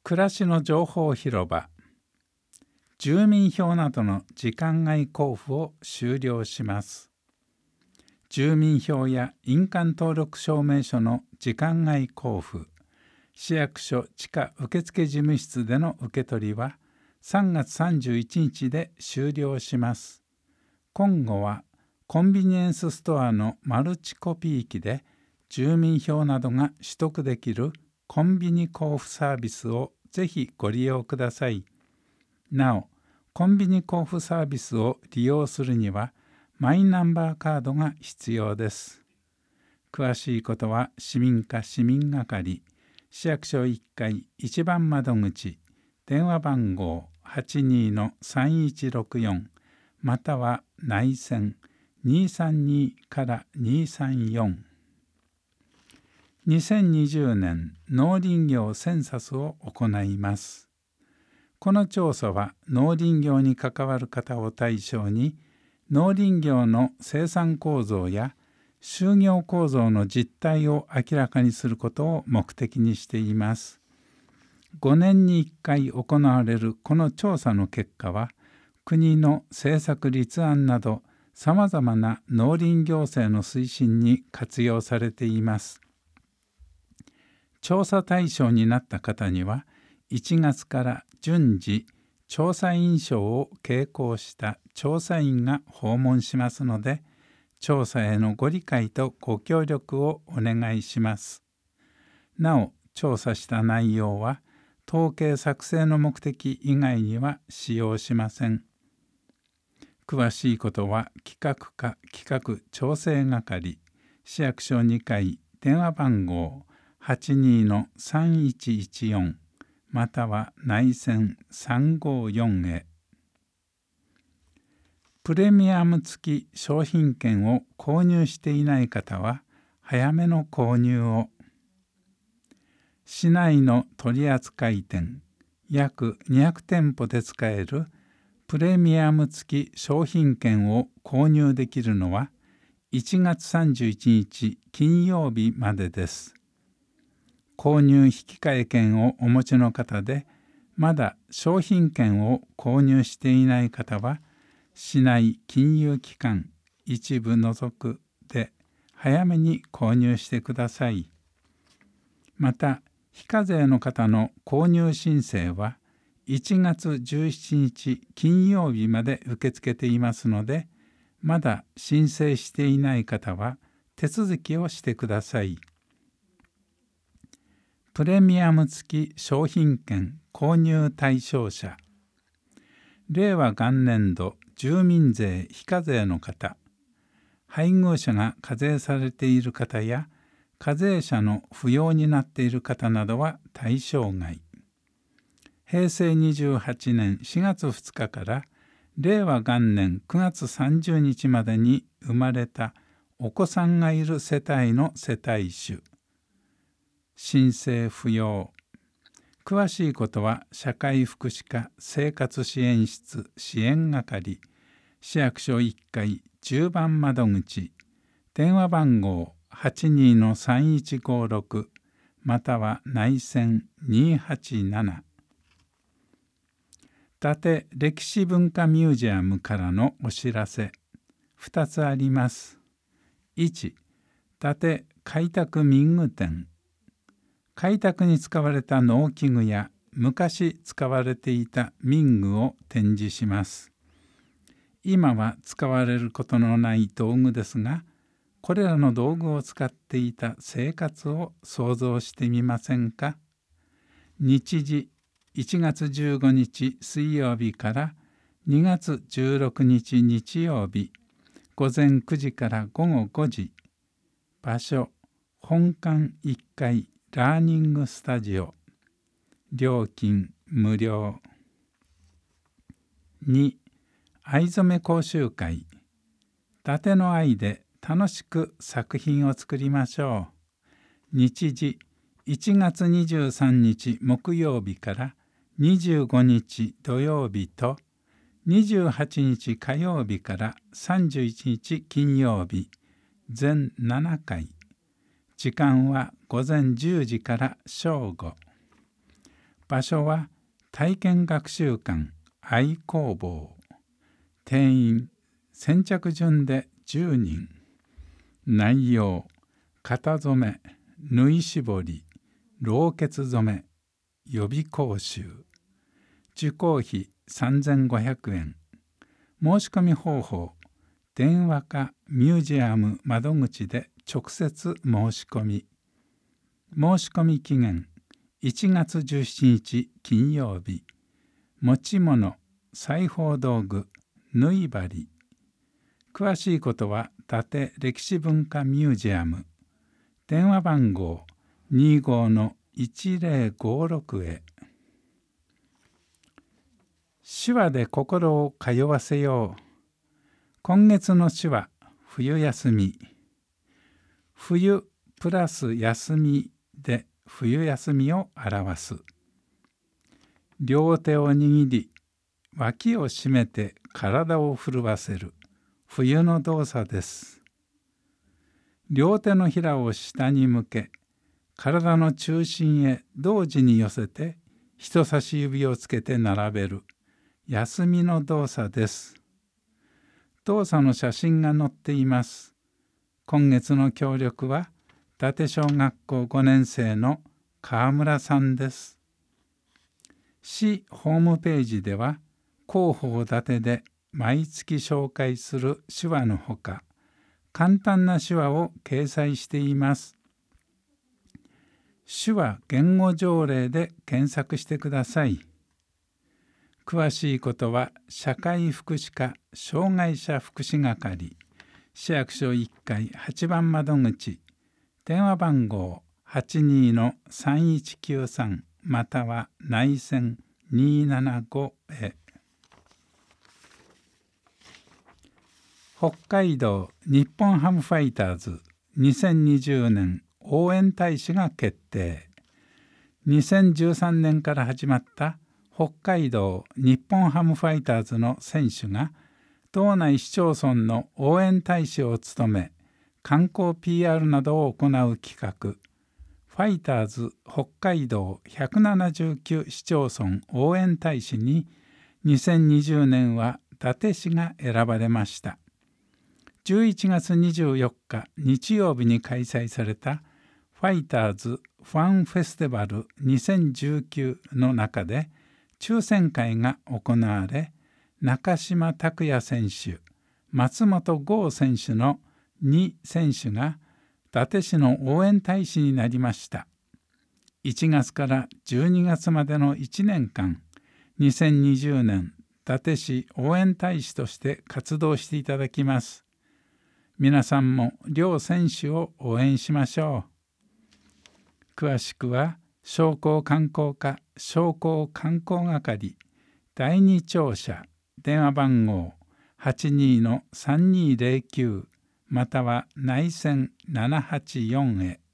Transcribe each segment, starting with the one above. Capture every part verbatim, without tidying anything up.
暮らしの情報広場、住民票などの時間外交付を終了します。住民票や印鑑登録証明書の時間外交付、市役所地下受付事務室での受け取りはさんがつさんじゅういちにちで終了します。今後はコンビニエンスストアのマルチコピー機で住民票などが取得できるコンビニ交付サービスをぜひご利用ください。なお、コンビニ交付サービスを利用するにはマイナンバーカードが必要です。詳しいことは市民課市民係、市役所いっかい一番窓口、電話番号 はちにーのさんいちろくよん または内線 にーさんに からにーさんよん。にせんにじゅうねん農林業センサスを行います。この調査は農林業に関わる方を対象に農林業の生産構造や就業構造の実態を明らかにすることを目的にしています。ごねんにいっかい行われるこの調査の結果は国の政策立案などさまざまな農林行政の推進に活用されています。調査対象になった方にはいちがつから順次調査員証を携行した調査員が訪問しますので、調査へのご理解とご協力をお願いします。なお、調査した内容は統計作成の目的以外には使用しません。詳しいことは企画課企画調整係、市役所にかい電話番号 はちにーのさんいちいちよん または内線さんごよんへ。プレミアム付き商品券を購入していない方は早めの購入を。市内の取扱店約にひゃくてんぽで使えるプレミアム付き商品券を購入できるのはいちがつさんじゅういちにち金曜日までです。購入引換券をお持ちの方でまだ商品券を購入していない方は市内金融機関一部除くで早めに購入してください。また非課税の方の購入申請はいちがつじゅうしちにち金曜日まで受け付けていますので、まだ申請していない方は手続きをしてください。プレミアム付き商品券購入対象者、令和元年度住民税非課税の方、配偶者が課税されている方や課税者の扶養になっている方などは対象外。へいせいにじゅうはちねんしがつふつかから令和元年くがつさんじゅうにちまでに生まれたお子さんがいる世帯の世帯主、申請不要。詳しいことは社会福祉課生活支援室支援係、市役所いっかいじゅうばん窓口、電話番号 はちにーのさんいちごろく または内線にーはちなな。伊達歴史文化ミュージアムからのお知らせふたつあります。いち、伊達開拓民具店。開拓に使われた農機具や昔使われていた民具を展示します。今は使われることのない道具ですが、これらの道具を使っていた生活を想像してみませんか。日時いちがつじゅうごにち水曜日からにがつじゅうろくにち日曜日、ごぜんくじからごごごじ。場所本館いっかいラーニングスタジオ。料金無料。に、藍染め講習会。伊達の藍で楽しく作品を作りましょう。日時いちがつにじゅうさんにち木曜日からにじゅうごにち土曜日とにじゅうはちにち火曜日からさんじゅういちにち金曜日、全ななかい。時間はごぜんじゅうじから正午。 場所は体験学習館愛工房。定員先着順でじゅうにん。内容型染め、縫い絞り、ろうけつ染め、予備講習。受講費さんぜんごひゃくえん。申し込み方法、電話かミュージアム窓口で直接申し込み。申し込み期限いちがつじゅうしちにち金曜日。持ち物、裁縫道具、縫い針。詳しいことは伊達歴史文化ミュージアム。電話番号 にじゅうご いちぜろごろく へ。手話で心を通わせよう。今月の手話、冬休み。冬プラス休みで冬休みを表す。両手を握り、脇を締めて体を震わせる冬の動作です。両手のひらを下に向け、体の中心へ同時に寄せて人差し指をつけて並べる休みの動作です。動作の写真が載っています。今月の協力は伊達小学校ごねんせいの川村さんです。市ホームページでは広報伊達で毎月紹介する手話のほか、簡単な手話を掲載しています。手話言語条例で検索してください。詳しいことは社会福祉課障害者福祉係市役所いっかいはちばん窓口電話番号 はちにー さんいちきゅうさん または内線にーななごへ。北海道日本ハムファイターズにせんにじゅうねん応援大使が決定。にせんじゅうさんねんから始まった北海道日本ハムファイターズの選手が道内市町村の応援大使を務め、観光 ピーアール などを行う企画、ファイターズ北海道ひゃくななじゅうきゅう市町村応援大使ににせんにじゅうねんは伊達市が選ばれました。じゅういちがつにじゅうよっか日曜日に開催されたファイターズファンフェスティバルにせんじゅうきゅうの中で抽選会が行われ、中島拓也選手、松本剛選手のに選手が伊達市の応援大使になりました。いちがつからじゅうにがつまでのいちねんかん、にせんにじゅうねん伊達市応援大使として活動していただきます。皆さんも両選手を応援しましょう。詳しくは商工観光課商工観光係だいに庁舎電話番号 はちにー さんにーぜろきゅう または内線ななはちよんへ。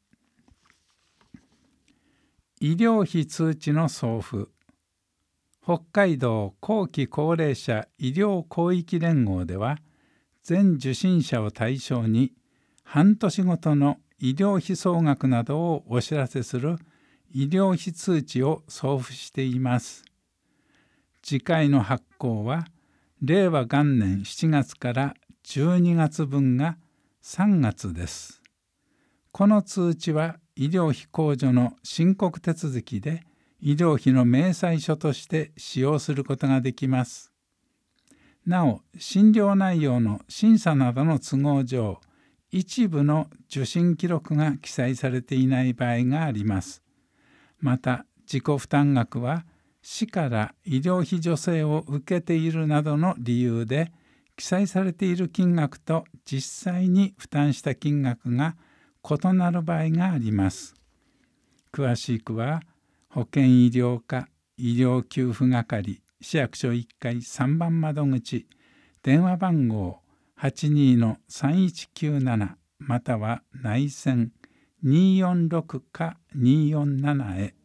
医療費通知の送付。北海道後期高齢者医療広域連合では全受診者を対象に半年ごとの医療費総額などをお知らせする医療費通知を送付しています。次回の発行はれいわがんねんしちがつからじゅうにがつぶんがさんがつです。この通知は医療費控除の申告手続きで医療費の明細書として使用することができます。なお、診療内容の審査などの都合上、一部の受診記録が記載されていない場合があります。また、自己負担額は市から医療費助成を受けているなどの理由で、記載されている金額と実際に負担した金額が異なる場合があります。詳しくは、保健医療課医療給付係市役所いっかいさんばん窓口電話番号 はちにー さんいちきゅうなな または内線にーよんろくかにーよんななへ。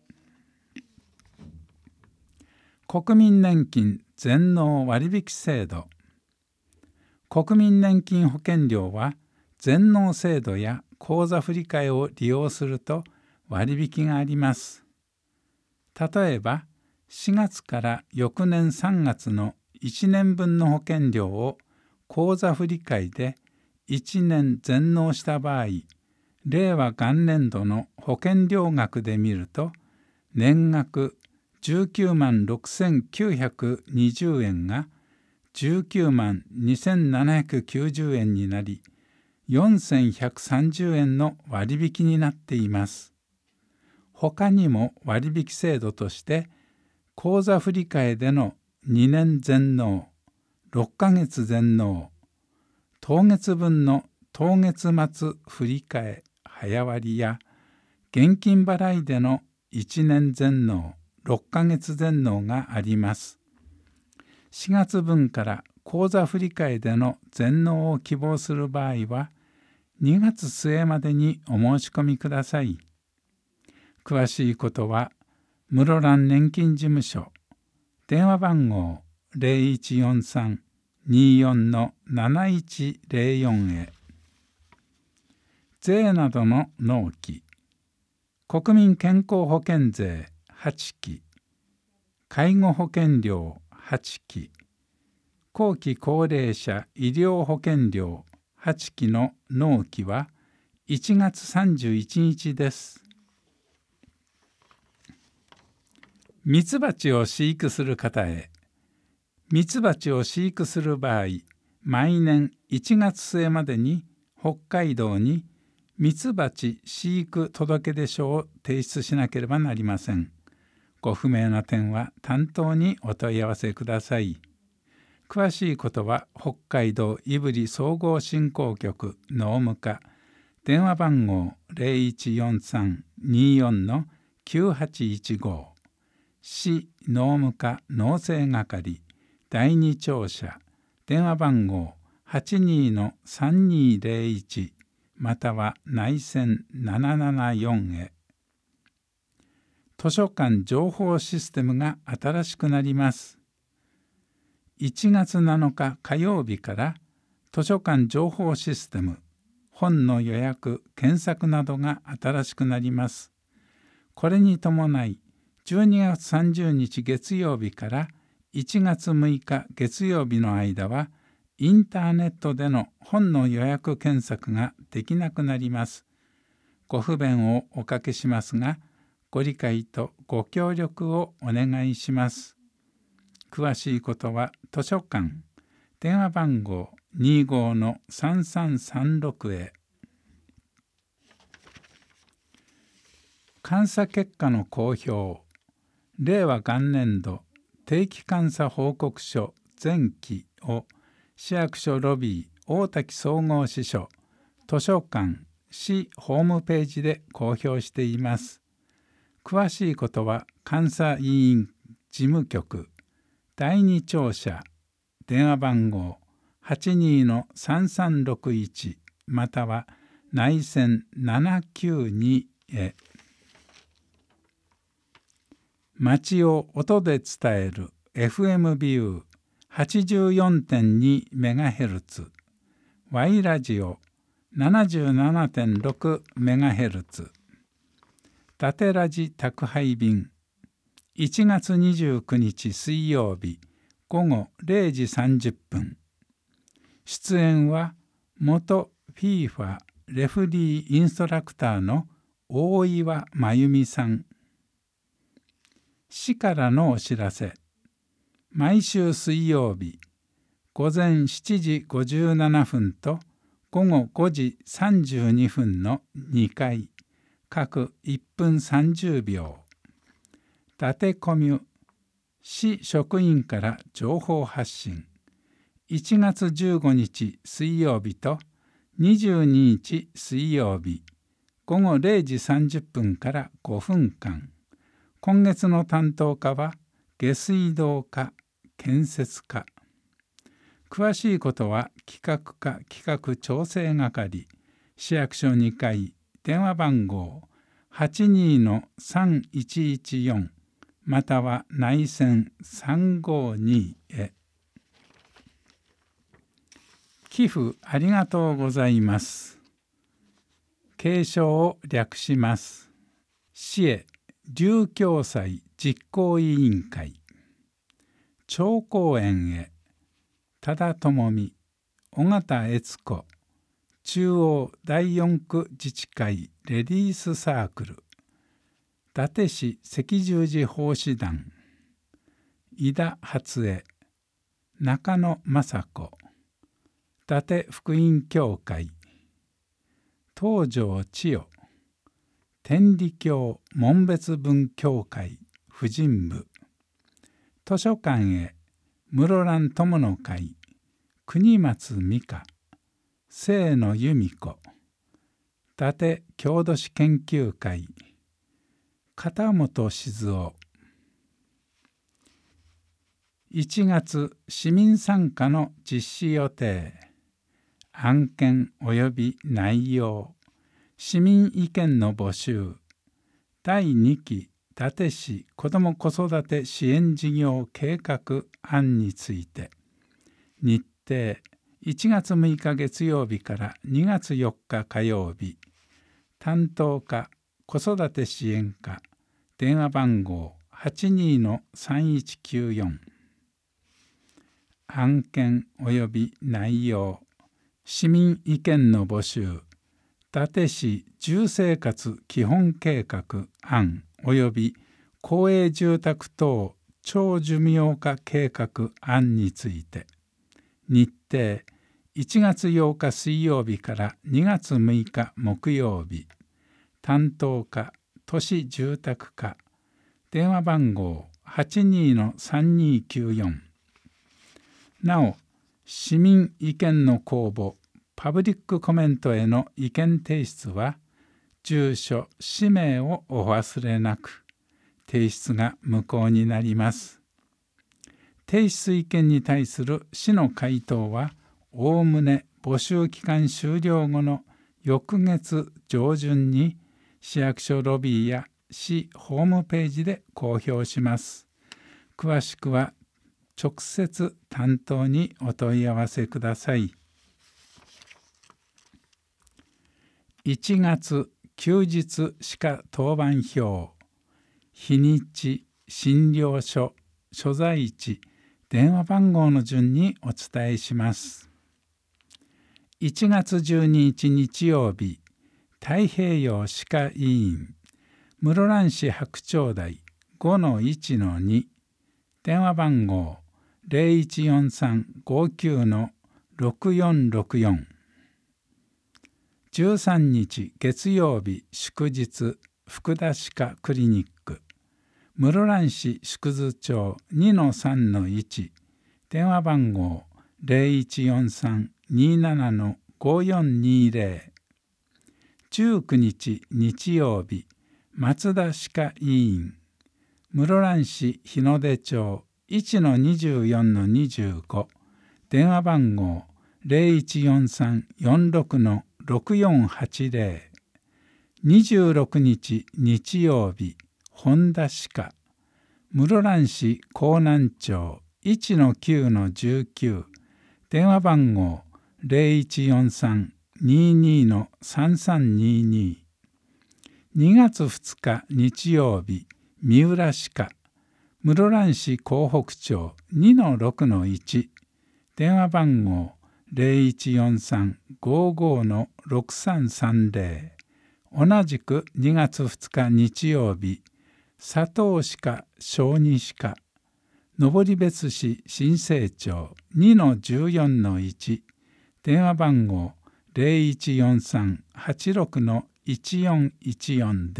国民年金全納割引制度。国民年金保険料は全納制度や口座振替を利用すると割引があります。 例えばしがつから翌年さんがつのいちねんぶんの保険料を口座振替でいちねん全納した場合、令和元年度の保険料額で見ると、年額じゅうきゅうまんろくせんきゅうひゃくにじゅうえんがじゅうきゅうまんにせんななひゃくきゅうじゅうえんになり、よんせんひゃくさんじゅうえんの割引になっています。他にも割引制度として、口座振替でのにねん全納、ろっかげつ全納、当月分の当月末振替早割や現金払いでのいちねん全納、ろっかげつ全納があります。しがつ分から口座振替での全納を希望する場合は、にがつ末までにお申し込みください。詳しいことは、室蘭年金事務所、電話番号 ゼロいちよんさん にーよん なないちゼロよん へ。税などの納期、国民健康保険税はちき、介護保険料はちき、後期高齢者医療保険料はちきの納期はいちがつさんじゅういちにちです。ミツバチを飼育する方へ。ミツバチを飼育する場合、毎年いちがつ末までに北海道にミツバチ飼育届出書を提出しなければなりません。ご不明な点は担当にお問い合わせください。詳しいことは北海道胆振総合振興局農務課、電話番号 ゼロいちよんさん にーよん きゅうはちいちご、市農務課農政係だいに庁舎、電話番号 はちにー さんにーゼロいち または内線ななななよんへ。図書館情報システムが新しくなります。いちがつなのか火曜日から図書館情報システム、本の予約・検索などが新しくなります。これに伴い、じゅうにがつさんじゅうにち月曜日からいちがつむいか月曜日の間は、インターネットでの本の予約検索ができなくなります。ご不便をおかけしますが、ご理解とご協力をお願いします。詳しいことは図書館、電話番号 にーごー さんさんさんろく へ。監査結果の公表、令和元年度定期監査報告書前期を市役所ロビー大滝総合支所、図書館、市ホームページで公表しています。詳しいことは監査委員事務局だいに庁舎、電話番号 はちにー さんさんろくいち または内線ななきゅうにへ。街を音で伝える エフエム ビュー はちじゅうよんてんにメガヘルツ、Y ラジオ ななじゅうななてんろくメガヘルツ、縦ラジ宅配便いちがつにじゅうくにち水曜日ごごれいじさんじゅっぷん。出演は元 フィーファ レフリーインストラクターの大岩真由美さん。市からのお知らせ。毎週水曜日ごぜんしちじごじゅうななふんとごごごじさんじゅうにふんのにかい、各いっぷんさんじゅうびょう。伊達コミュ、市職員から情報発信。いちがつじゅうごにち水曜日とにじゅうににち水曜日ごごれいじさんじゅっぷんからごふんかん。今月の担当課は下水道課、建設課。詳しいことは企画課企画調整係、市役所にかい、電話番号 はちにー さんいちいちよん または内線さんごにへ。寄付ありがとうございます。継承を略します。市へ琉教祭実行委員会、長公園へ多田智美、尾形悦子、中央だいよん区自治会レディースサークル、伊達市赤十字奉仕団、井田初江、中野雅子、伊達福音教会、東條千代、天理教門別分教会婦人部、図書館へ室蘭友の会、国松美香、清野由美子、伊達郷土史研究会、片本静雄。いちがつ市民参加の実施予定、案件及び内容、市民意見の募集、だいにき伊達市子ども子育て支援事業計画案について、日程いちがつむいか月曜日からにがつよっか火曜日、担当課子育て支援課、電話番号 はちにーのさんいちきゅうよん。案件及び内容、市民意見の募集、伊達市住生活基本計画案及び公営住宅等長寿命化計画案について、日程いちがつようか水曜日からにがつむいか木曜日、担当課都市住宅課、電話番号 はちにーのさんにーきゅうよん。なお、市民意見の公募、パブリックコメントへの意見提出は、住所、氏名をお忘れなく。提出が無効になります。提出意見に対する市の回答は、おおむね募集期間終了後の翌月上旬に市役所ロビーや市ホームページで公表します。詳しくは直接担当にお問い合わせください。いちがつ休日歯科当番表、日にち、診療所、所在地、電話番号の順にお伝えします。いちがつじゅうににち日曜日、太平洋歯科医院、室蘭市白鳥台 ごのいちのに、電話番号 ゼロいちよんさんごきゅうのろくよんろくよん。じゅうさんにち月曜日祝日、福田歯科クリニック、室蘭市縮図町 にのさんのいち、電話番号 ゼロいちよんさんにななのごよんにゼロ。じゅうくにち日曜日、松田歯科医院、室蘭市日の出町 いちのにじゅうよんのにじゅうご、電話番号 ゼロいちよんさんよんろくのろくよんはちゼロ。にじゅうろくにち日曜日、本田歯科、室蘭市江南町 いちのきゅうのじゅうきゅう、電話番号 ゼロいちよんさんににのさんさんにに。にがつふつか日曜日、三浦歯科、室蘭市江北町 にのろくのいち、電話番号 ゼロいちよんさんごごのろくさんさんゼロ。同じくにがつふつか日曜日、佐藤歯科小児歯科、登別市新生町 にのじゅうよんのいち、電話番号 ゼロいちよんさんはちろくのいちよんいちよん です。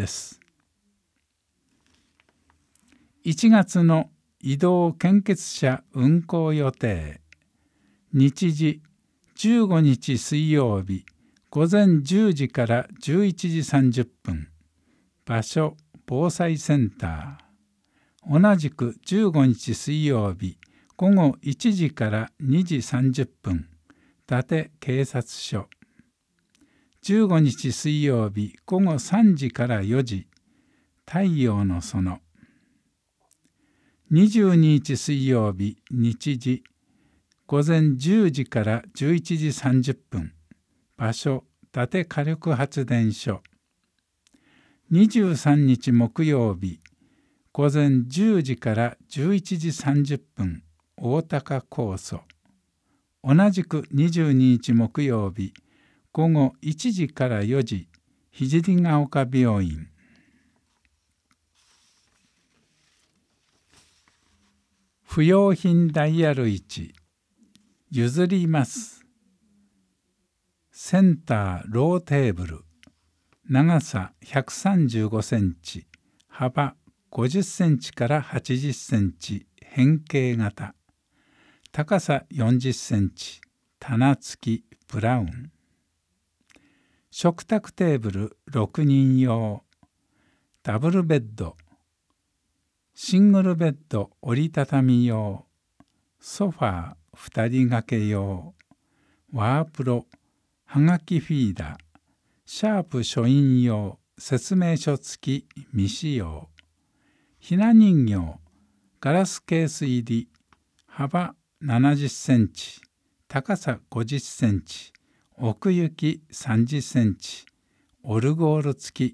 いちがつの移動献血車運行予定。日時じゅうごにち水曜日、ごぜんじゅうじからじゅういちじさんじゅっぷん。場所、防災センター。同じくじゅうごにち水曜日、ごごいちじからにじさんじゅっぷん。伊達警察署。じゅうごにち水曜日、ごごさんじからよじ。太陽の園。にじゅうににち水曜日、日時、ごぜんじゅうじからじゅういちじさんじゅっぷん。場所、伊達火力発電所。にじゅうさんにち木曜日、 午前じゅうじからじゅういちじさんじゅっぷん大高高祖。同じくにじゅうににち木曜日午後いちじからよじ聖が丘病院。不用品ダイヤルいち譲ります。センターローテーブル、長さひゃくさんじゅうごセンチ、幅ごじゅっセンチからはちじゅっセンチ、変形型、高さよんじゅっセンチ、棚付きブラウン。食卓テーブルろくにん用、ダブルベッド、シングルベッド折りたたみ用、ソファーふたり掛け用、ワープロ、はがきフィーダー、シャープ書院用、説明書付き未使用、ひな人形、ガラスケース入り、幅ななじゅっセンチ、高さごじゅっセンチ、奥行きさんじゅっセンチ、オルゴール付き。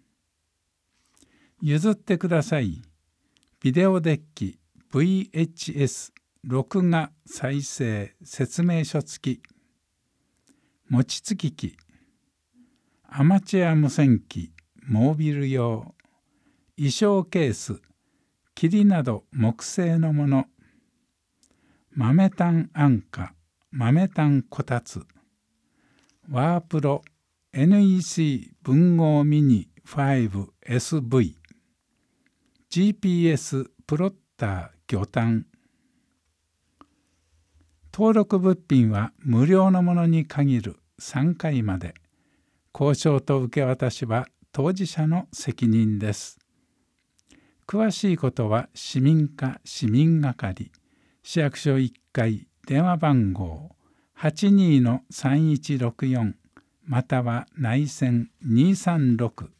譲ってください。ビデオデッキ ブイエイチエス 録画再生説明書付き。餅つき機、アマチュア無線機モービル用、衣装ケース、桐など木製のもの、豆炭安価、豆炭こたつ、ワープロ エヌイーシー 文豪ミニ ファイブエスブイ、ジーピーエス プロッター魚探。登録物品は無料のものに限るさんかいまで。交渉と受け渡しは当事者の責任です。詳しいことは市民課市民係、市役所いっかい、電話番号 はちにーのさんいちろくよん または内線にーさんろく